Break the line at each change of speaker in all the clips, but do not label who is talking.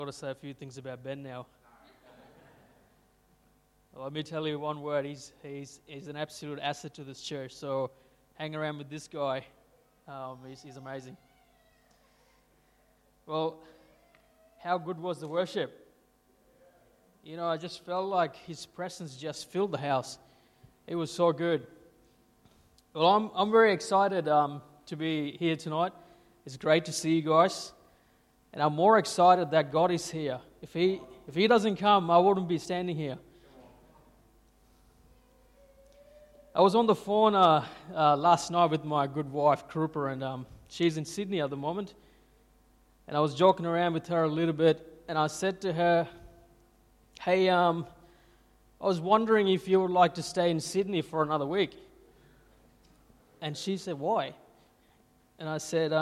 I've got to say a few things about Ben now. Well, let me tell you one word. He's an absolute asset to this church. So hang around with this guy. He's amazing. Well, how good was the worship? You know, I just felt like his presence just filled the house. It was so good. Well, I'm very excited to be here tonight. It's great to see you guys. And I'm more excited that God is here. If he doesn't come, I wouldn't be standing here. I was on the phone last night with my good wife, Krupa, and she's in Sydney at the moment. And I was joking around with her a little bit, and I said to her, hey, I was wondering if you would like to stay in Sydney for another week. And she said, why? And I said,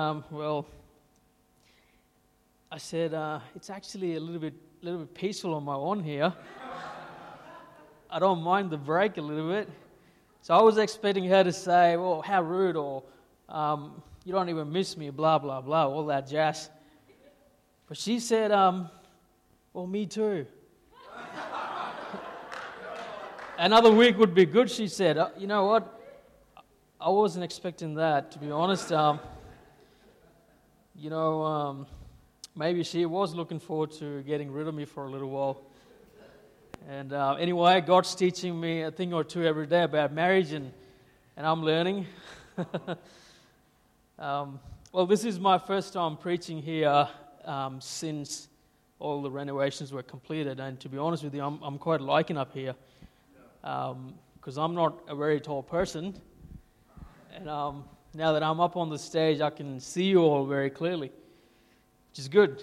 it's actually a little bit peaceful on my own here. I don't mind the break a little bit. So I was expecting her to say, well, how rude, or you don't even miss me, blah, blah, blah, all that jazz. But she said, well, me too. Another week would be good, she said. You know what? I wasn't expecting that, to be honest. Maybe she was looking forward to getting rid of me for a little while. And anyway, God's teaching me a thing or two every day about marriage, and I'm learning. Well, this is my first time preaching here since all the renovations were completed. And to be honest with you, I'm quite liking up here because I'm not a very tall person. And now that I'm up on the stage, I can see you all very clearly, which is good.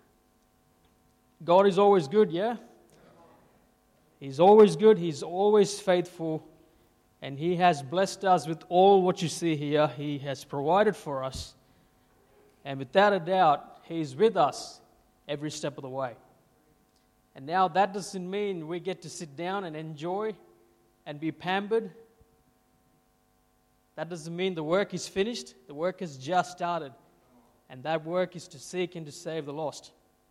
God is always good, yeah? He's always good. He's always faithful. And He has blessed us with all what you see here. He has provided for us. And without a doubt, He's with us every step of the way. And now that doesn't mean we get to sit down and enjoy and be pampered. That doesn't mean the work is finished. The work has just started. And that work is to seek and to save the lost.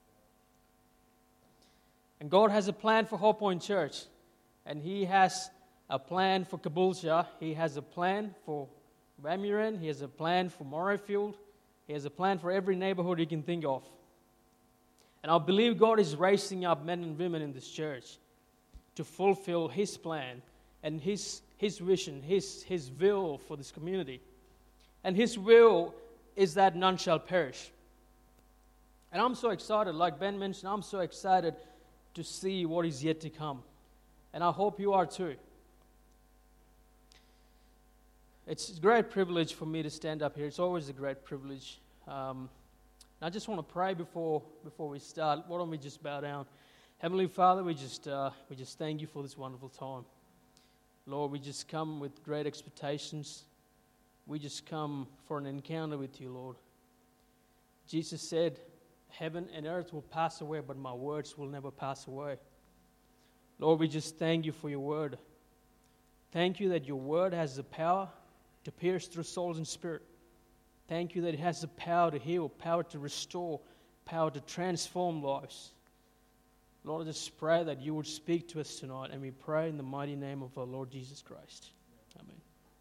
And God has a plan for Hope Point Church. And He has a plan for Caboolture. He has a plan for Wamuran. He has a plan for Morayfield. He has a plan for every neighborhood you can think of. And I believe God is raising up men and women in this church to fulfill His plan and His vision, His will for this community. And His will is that none shall perish. And I'm so excited, like Ben mentioned, I'm so excited to see what is yet to come. And I hope you are too. It's a great privilege for me to stand up here. It's always a great privilege. I just want to pray before we start. Why don't we just bow down? Heavenly Father, we just thank You for this wonderful time. Lord, we just come with great expectations. We just come for an encounter with You, Lord. Jesus said, heaven and earth will pass away, but My words will never pass away. Lord, we just thank You for Your word. Thank You that Your word has the power to pierce through souls and spirit. Thank You that it has the power to heal, power to restore, power to transform lives. Lord, I just pray that You would speak to us tonight, and we pray in the mighty name of our Lord Jesus Christ. Amen.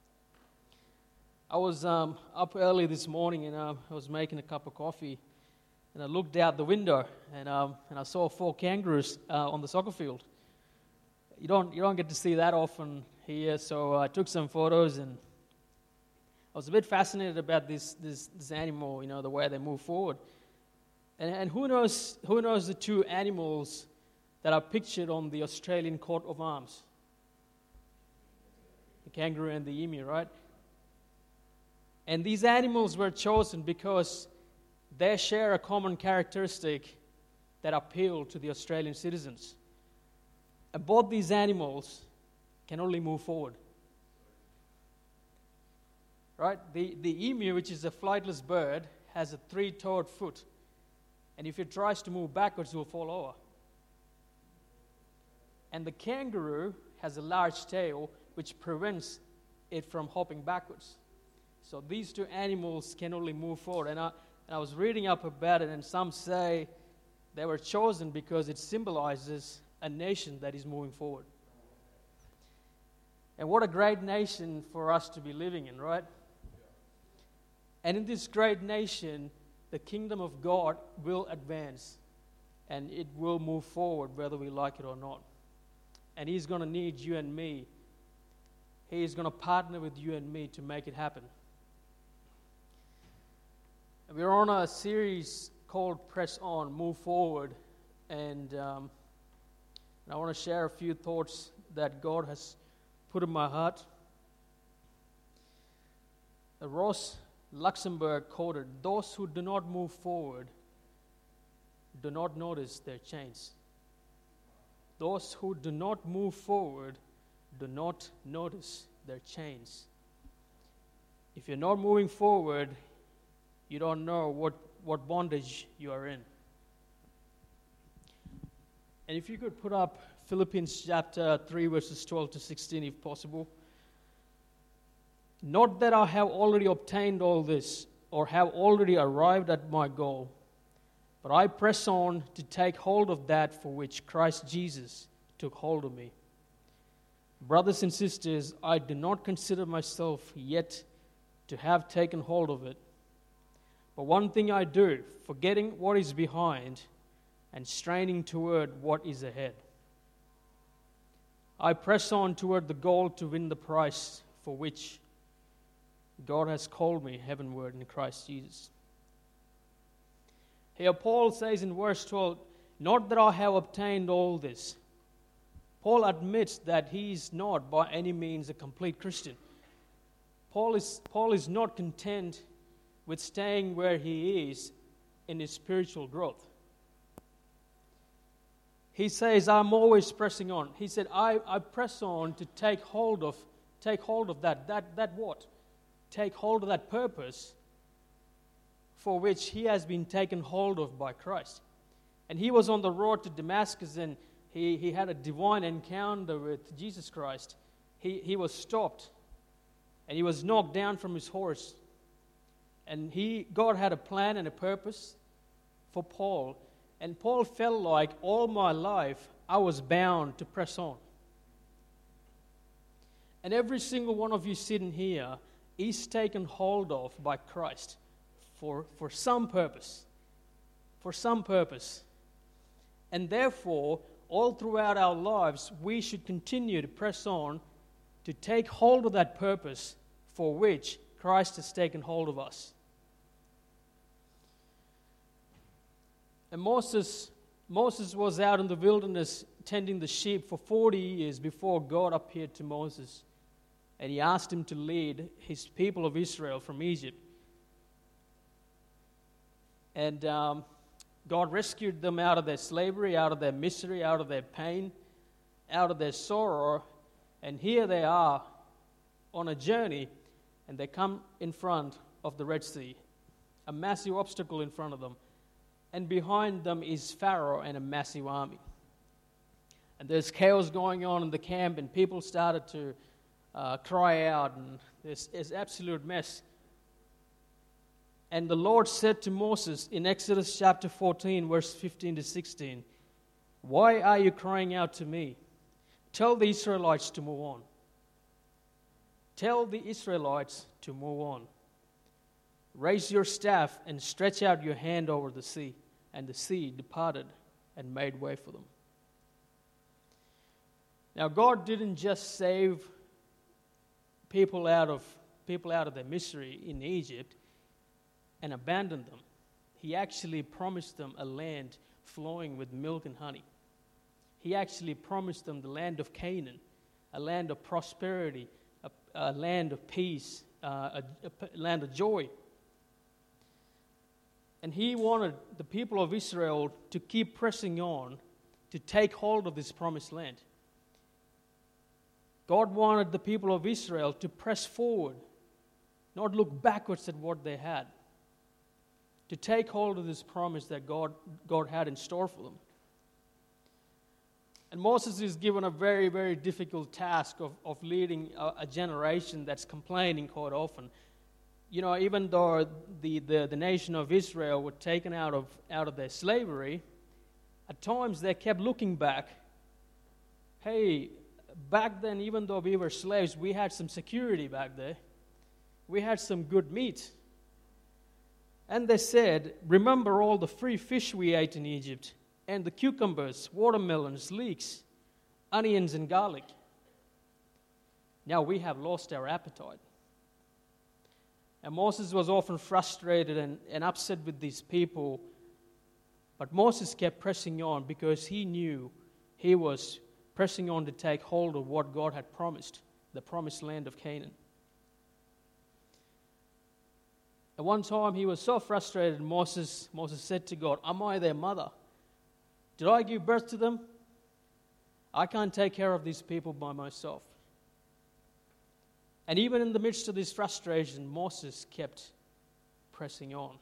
I was up early this morning, and I was making a cup of coffee, and I looked out the window, and I saw 4 kangaroos on the soccer field. You don't get to see that often here, so I took some photos, and I was a bit fascinated about this animal, you know, the way they move forward. And who knows the 2 animals that are pictured on the Australian coat of arms? The kangaroo and the emu, right? And these animals were chosen because they share a common characteristic that appeal to the Australian citizens. And both these animals can only move forward. Right? The emu, which is a flightless bird, has a 3-toed foot. And if it tries to move backwards, it will fall over. And the kangaroo has a large tail, which prevents it from hopping backwards. So these 2 animals can only move forward. And I was reading up about it, and some say They were chosen because it symbolizes a nation that is moving forward. And what a great nation for us to be living in, right? And in this great nation, the kingdom of God will advance and it will move forward whether we like it or not. And He's going to need you and me. He is going to partner with you and me to make it happen. We're on a series called Press On, Move Forward. And I want to share a few thoughts that God has put in my heart. Ross Luxemburg quoted, "Those who do not move forward do not notice their chains." Those who do not move forward do not notice their chains. If you're not moving forward, you don't know what bondage you are in. And if you could put up Philippians chapter 3, verses 12 to 16, if possible. "Not that I have already obtained all this, or have already arrived at my goal, but I press on to take hold of that for which Christ Jesus took hold of me. Brothers and sisters, I do not consider myself yet to have taken hold of it. But one thing I do, forgetting what is behind and straining toward what is ahead. I press on toward the goal to win the prize for which God has called me heavenward in Christ Jesus." Here Paul says in verse 12, "Not that I have obtained all this." Paul admits that he is not by any means a complete Christian. Paul is not content with staying where he is in his spiritual growth. He says, "I'm always pressing on." He said, I press on to take hold of that what? Take hold of that purpose for which he has been taken hold of by Christ. And he was on the road to Damascus, and he had a divine encounter with Jesus Christ. He was stopped, and he was knocked down from his horse. And God had a plan and a purpose for Paul. And Paul felt like all my life I was bound to press on. And every single one of you sitting here is taken hold of by Christ for some purpose. For some purpose. And therefore, all throughout our lives, we should continue to press on to take hold of that purpose for which Christ has taken hold of us. And Moses was out in the wilderness tending the sheep for 40 years before God appeared to Moses. And he asked him to lead his people of Israel from Egypt. And God rescued them out of their slavery, out of their misery, out of their pain, out of their sorrow. And here they are on a journey, and they come in front of the Red Sea, a massive obstacle in front of them. And behind them is Pharaoh and a massive army. And there's chaos going on in the camp, and people started to cry out, and there's absolute mess. And the Lord said to Moses in Exodus chapter 14, verse 15 to 16, "Why are you crying out to me? Tell the Israelites to move on. Tell the Israelites to move on. Raise your staff and stretch out your hand over the sea." And the sea departed and made way for them. Now, God didn't just save people out of their misery in Egypt and abandon them. He actually promised them a land flowing with milk and honey. He actually promised them the land of Canaan, a land of prosperity, a land of peace, a land of joy. And he wanted the people of Israel to keep pressing on to take hold of this promised land. God wanted the people of Israel to press forward, not look backwards at what they had, to take hold of this promise that God had in store for them. And Moses is given a very, very difficult task of leading a generation that's complaining quite often. You know, even though the nation of Israel were taken out of their slavery, At times they kept looking back. Hey, back then, even though we were slaves, we had some security back there. We had some good meat. And they said, remember all the free fish we ate in Egypt, and the cucumbers, watermelons, leeks, onions, and garlic. Now we have lost our appetite. And Moses was often frustrated and upset with these people. But Moses kept pressing on because he knew he was pressing on to take hold of what God had promised, the promised land of Canaan. At one time, he was so frustrated, Moses said to God, am I their mother? Did I give birth to them? I can't take care of these people by myself. And even in the midst of this frustration, Moses kept pressing on.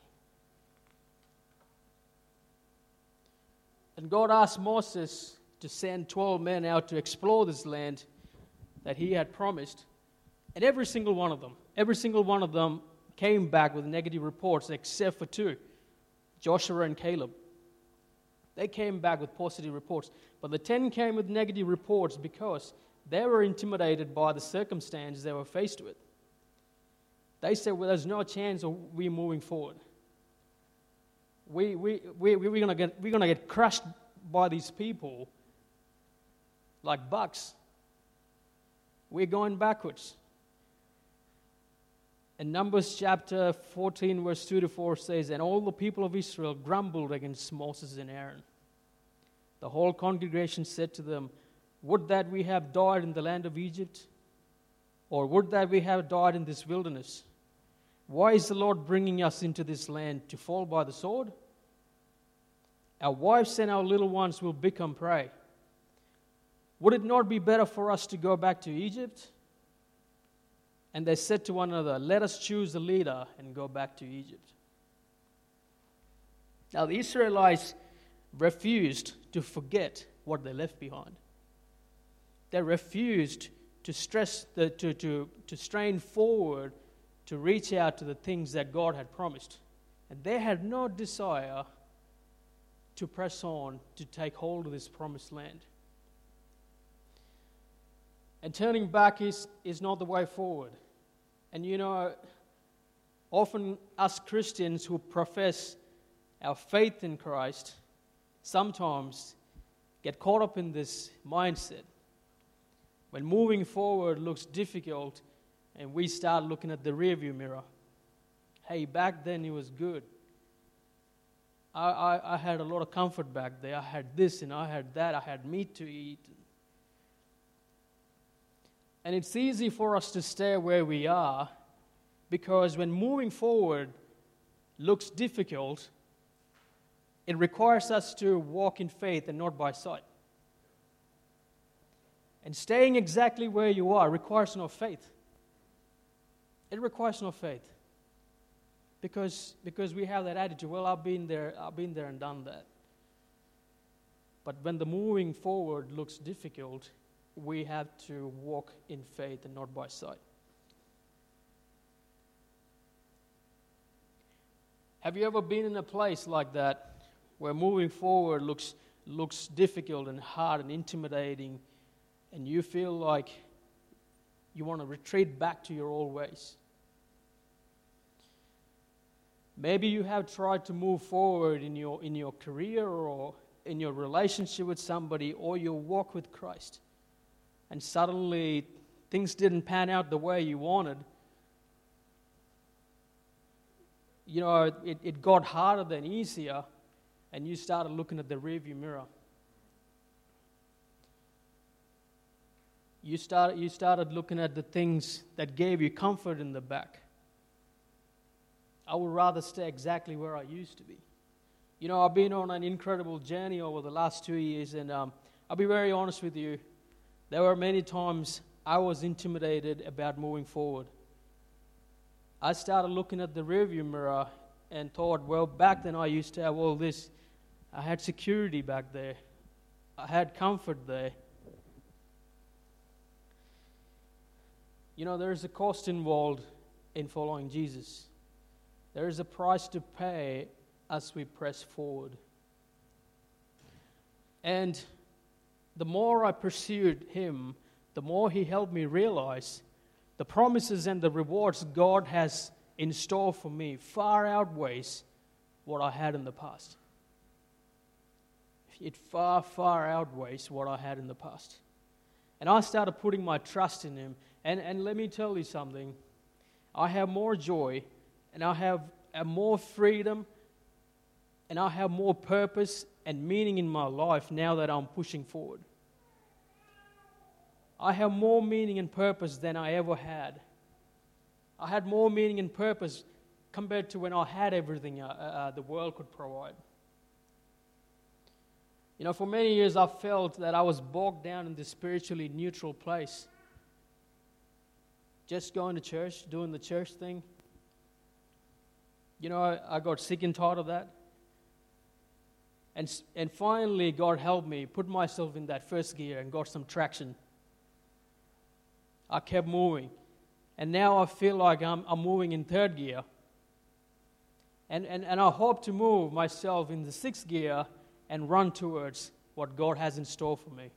And God asked Moses to send 12 men out to explore this land that he had promised. And every single one of them came back with negative reports except for two, Joshua and Caleb. They came back with positive reports. But the 10 came with negative reports because they were intimidated by the circumstance they were faced with. They said, well, there's no chance of we moving forward. We're gonna get crushed by these people like bucks. We're going backwards. And Numbers chapter 14, verse 2-4 says, and all the people of Israel grumbled against Moses and Aaron. The whole congregation said to them, would that we have died in the land of Egypt, or would that we have died in this wilderness? Why is the Lord bringing us into this land to fall by the sword? Our wives and our little ones will become prey. Would it not be better for us to go back to Egypt? And they said to one another, let us choose a leader and go back to Egypt. Now the Israelites refused to forget what they left behind. They refused to strain forward to reach out to the things that God had promised. And they had no desire to press on to take hold of this promised land. And turning back is not the way forward. And you know, often us Christians who profess our faith in Christ sometimes get caught up in this mindset. When moving forward looks difficult and we start looking at the rearview mirror. Hey, back then it was good. I had a lot of comfort back there. I had this and I had that. I had meat to eat. And it's easy for us to stay where we are because when moving forward looks difficult, it requires us to walk in faith and not by sight. And staying exactly where you are requires no faith. It requires no faith. Because we have that attitude, well, I've been there and done that. But when the moving forward looks difficult, we have to walk in faith and not by sight. Have you ever been in a place like that where moving forward looks difficult and hard and intimidating, and you feel like you want to retreat back to your old ways? Maybe you have tried to move forward in your career or in your relationship with somebody or your walk with Christ, and suddenly things didn't pan out the way you wanted. You know, it got harder than easier, and you started looking at the rearview mirror. You started looking at the things that gave you comfort in the back. I would rather stay exactly where I used to be. You know, I've been on an incredible journey over the last 2 years, and I'll be very honest with you. There were many times I was intimidated about moving forward. I started looking at the rearview mirror and thought, well, back then I used to have all this. I had security back there. I had comfort there. You know, there is a cost involved in following Jesus. There is a price to pay as we press forward. And the more I pursued Him, the more He helped me realize the promises and the rewards God has in store for me far outweighs what I had in the past. It far, far outweighs what I had in the past. And I started putting my trust in Him. And let me tell you something. I have more joy, and I have more freedom, and I have more purpose and meaning in my life now that I'm pushing forward. I have more meaning and purpose than I ever had. I had more meaning and purpose compared to when I had everything the world could provide. You know, for many years I felt that I was bogged down in this spiritually neutral place. Just going to church, doing the church thing. You know, I got sick and tired of that. And finally, God helped me put myself in that first gear and got some traction. I kept moving. And now I feel like I'm moving in third gear. And I hope to move myself in the sixth gear and run towards what God has in store for me.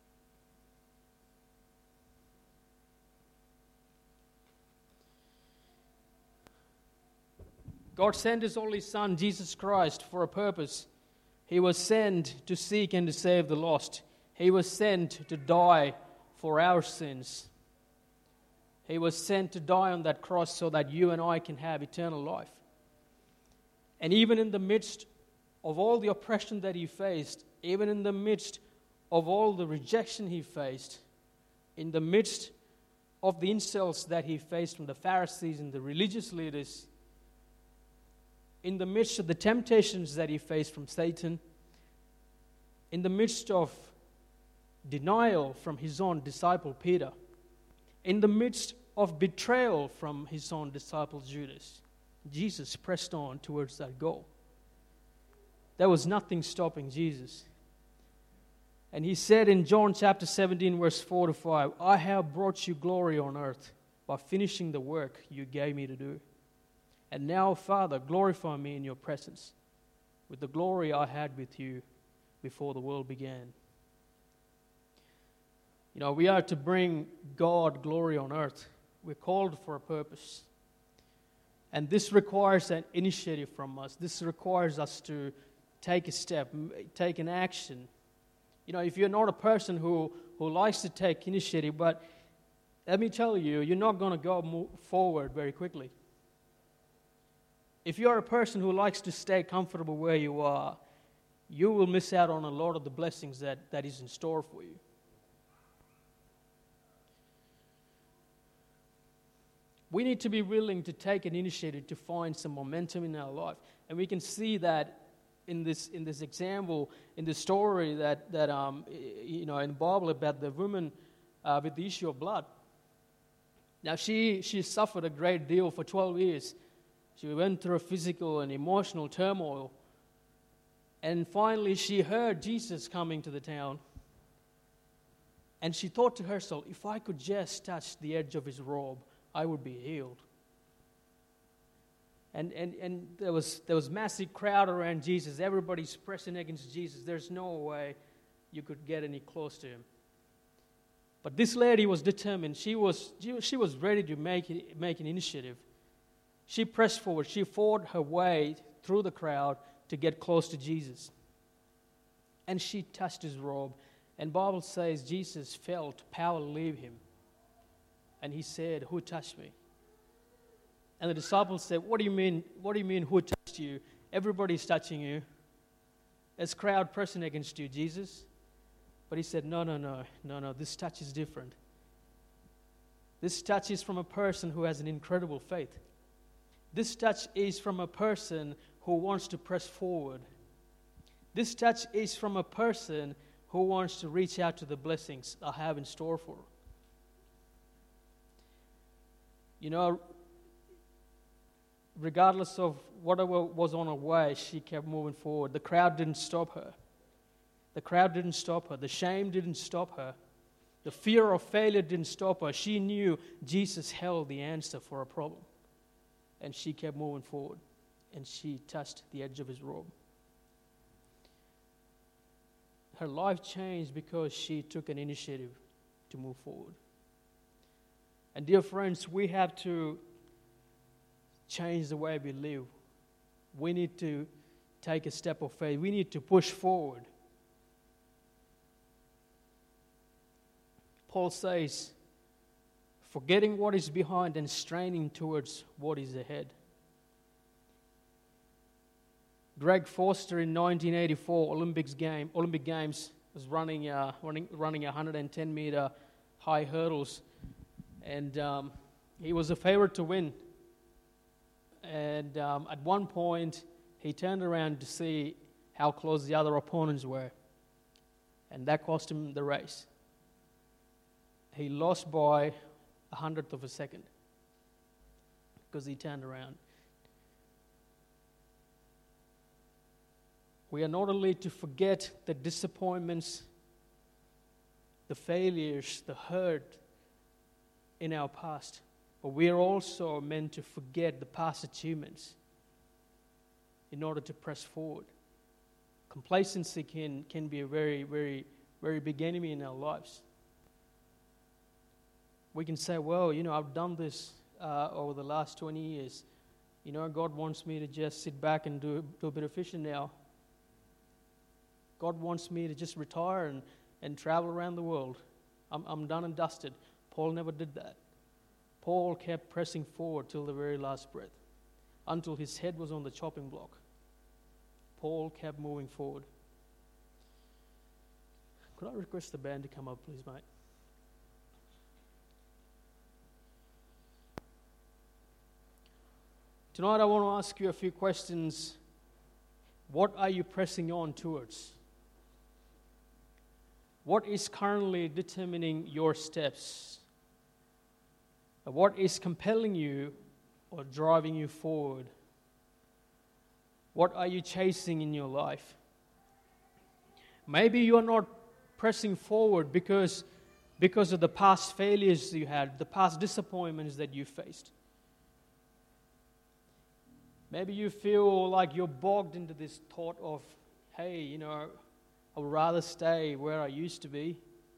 God sent His only Son, Jesus Christ, for a purpose. He was sent to seek and to save the lost. He was sent to die for our sins. He was sent to die on that cross so that you and I can have eternal life. And even in the midst of all the oppression that He faced, even in the midst of all the rejection He faced, in the midst of the insults that He faced from the Pharisees and the religious leaders, in the midst of the temptations that He faced from Satan, in the midst of denial from His own disciple Peter, in the midst of betrayal from His own disciple Judas, Jesus pressed on towards that goal. There was nothing stopping Jesus. And He said in John chapter 17, verse 4 to 5, I have brought you glory on earth by finishing the work you gave me to do. And now, Father, glorify me in your presence with the glory I had with you before the world began. You know, we are to bring God glory on earth. We're called for a purpose. And this requires an initiative from us. This requires us to take a step, take an action. You know, if you're not a person who likes to take initiative, but let me tell you, you're not going to move forward very quickly. If you're a person who likes to stay comfortable where you are, you will miss out on a lot of the blessings that is in store for you. We need to be willing to take an initiative to find some momentum in our life. And we can see that in this example, in the story that you know, in the Bible about the woman with the issue of blood. Now, she suffered a great deal for 12 years. She went through a physical and emotional turmoil. And finally, she heard Jesus coming to the town. And she thought to herself, if I could just touch the edge of His robe, I would be healed. And there was massive crowd around Jesus. Everybody's pressing against Jesus. There's no way you could get any close to Him. But this lady was determined. She was ready to make an initiative. She pressed forward. She fought her way through the crowd to get close to Jesus. And she touched His robe. And the Bible says Jesus felt power leave Him. And He said, who touched me? And the disciples said, what do you mean? What do you mean, who touched you? Everybody's touching you. There's crowd pressing against you, Jesus. But He said, no, this touch is different. This touch is from a person who has an incredible faith. This touch is from a person who wants to press forward. This touch is from a person who wants to reach out to the blessings I have in store for her. You know, regardless of whatever was on her way, she kept moving forward. The crowd didn't stop her. The crowd didn't stop her. The shame didn't stop her. The fear of failure didn't stop her. She knew Jesus held the answer for her problem. And she kept moving forward. And she touched the edge of His robe. her life changed because she took an initiative to move forward. And dear friends, we have to change the way we live. We need to take a step of faith. We need to push forward. Paul says, forgetting what is behind and straining towards what is ahead. Greg Foster in 1984 Olympic Games was running 110-meter high hurdles, and he was a favorite to win. And at one point, he turned around to see how close the other opponents were, and that cost him the race. He lost by 100th of a second because he turned around. We are not only to forget the disappointments, the failures, the hurt in our past, but we are also meant to forget the past achievements in order to press forward. Complacency can be a very, very, very big enemy in our lives. We can say, well, I've done this over the last 20 years. God wants me to just sit back and do a bit of fishing now. God wants me to just retire and travel around the world. I'm done and dusted. Paul never did that. Paul kept pressing forward till the very last breath, until his head was on the chopping block. Paul kept moving forward. Could I request the band to come up, please, mate? Tonight I want to ask you a few questions. What are you pressing on towards? What is currently determining your steps? What is compelling you or driving you forward? What are you chasing in your life? Maybe you are not pressing forward because of the past failures you had, the past disappointments that you faced. Maybe you feel like you're bogged into this thought of, hey, I would rather stay where I used to be.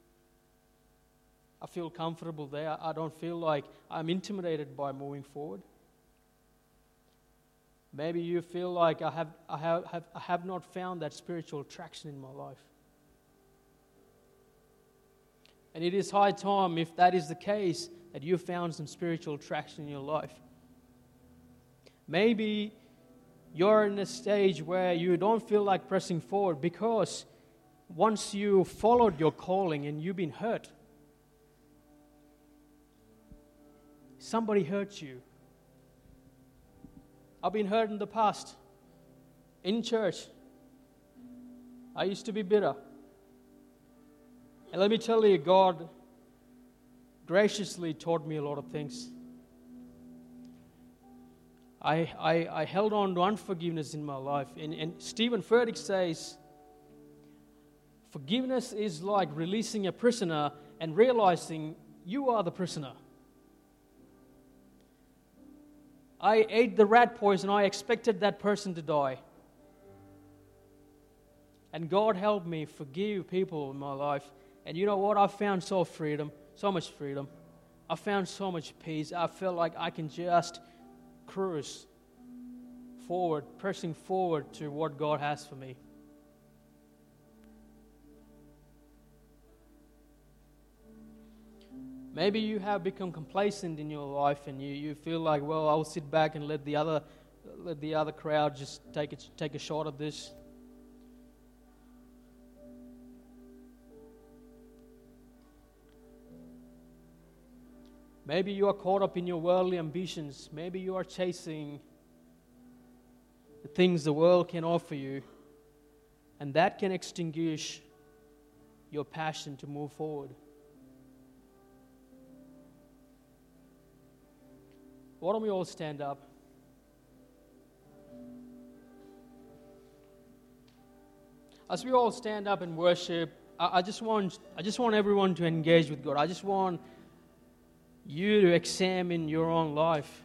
I feel comfortable there. I don't feel like I'm intimidated by moving forward. Maybe you feel like I have not found that spiritual traction in my life. And it is high time, if that is the case, that you found some spiritual traction in your life. Maybe you're in a stage where you don't feel like pressing forward because once you followed your calling and you've been hurt, somebody hurt you. I've been hurt in the past, in church. I used to be bitter. And let me tell you, God graciously taught me a lot of things. I held on to unforgiveness in my life. And Stephen Furtick says, forgiveness is like releasing a prisoner and realizing you are the prisoner. I ate the rat poison. I expected that person to die. And God helped me forgive people in my life. And you know what? I found so much freedom. I found so much peace. I felt like I can just cruise forward, pressing forward to what God has for me. Maybe you have become complacent in your life and you feel like, well, I'll sit back and let the other crowd just take a shot at this. Maybe you are caught up in your worldly ambitions. Maybe you are chasing the things the world can offer you, and that can extinguish your passion to move forward. Why don't we all stand up? As we all stand up and worship, I just want everyone to engage with God. I just want you to examine your own life.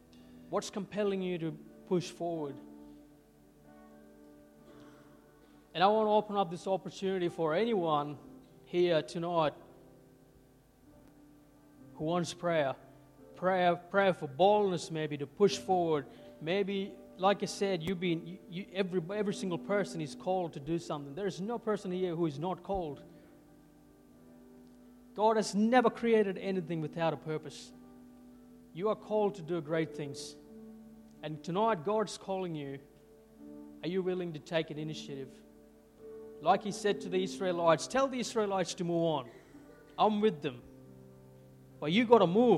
What's compelling you to push forward? And I want to open up this opportunity for anyone here tonight who wants prayer. Prayer for boldness, maybe to push forward. Maybe, like I said, every single person is called to do something. There is no person here who is not called. God has never created anything without a purpose. You are called to do great things. And tonight, God's calling you. Are you willing to take an initiative? Like He said to the Israelites, tell the Israelites to move on. I'm with them. But you got to move.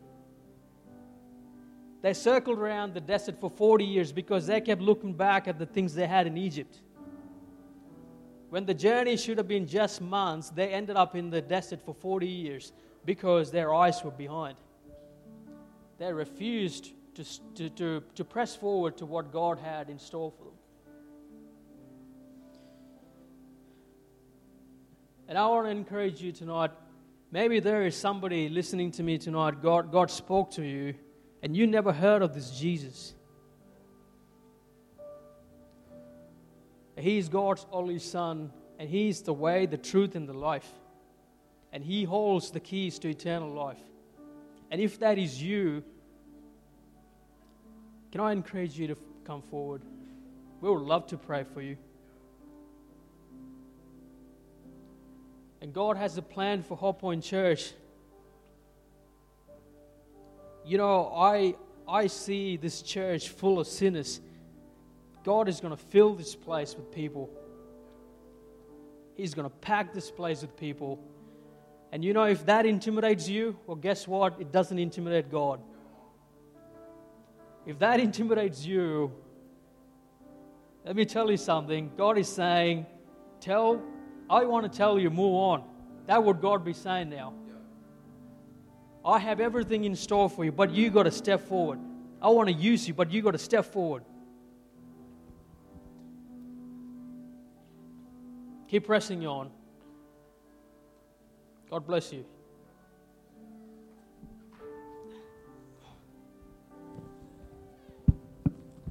They circled around the desert for 40 years because they kept looking back at the things they had in Egypt. When the journey should have been just months, they ended up in the desert for 40 years because their eyes were behind. They refused to press forward to what God had in store for them. And I want to encourage you tonight. Maybe there is somebody listening to me tonight. God spoke to you, and you never heard of this Jesus. He is God's only Son, and He is the way, the truth, and the life. And He holds the keys to eternal life. And if that is you, can I encourage you to come forward? We would love to pray for you. And God has a plan for Hope Point Church. You know, I see this church full of sinners. God is going to fill this place with people. He's going to pack this place with people. And you know, if that intimidates you, well, guess what? It doesn't intimidate God. If that intimidates you, let me tell you something. God is saying, I want to tell you, move on. That's what God be saying now. I have everything in store for you, but you got to step forward. I want to use you, but you got to step forward. Keep pressing on. God bless you.